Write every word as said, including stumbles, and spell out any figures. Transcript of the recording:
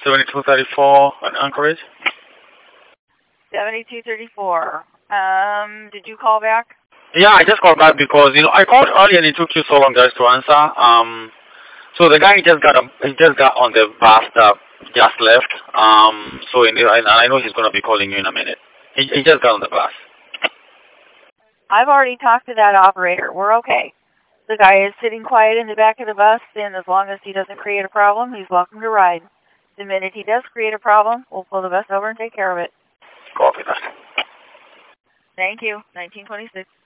seventy-two thirty-four in Anchorage. seventy-two thirty-four. Um, did you call back? Yeah, I just called back because, you know, I called earlier and it took you so long guys to answer. Um, so the guy just got a, he just got on the bus that just left. Um, so in, and I know he's going to be calling you in a minute. He, he just got on the bus. I've already talked to that operator. We're okay. The guy is sitting quiet in the back of the bus, and as long as he doesn't create a problem, he's welcome to ride. The minute he does create a problem, we'll pull the bus over and take care of it. Copy that. Thank you. nineteen twenty-six.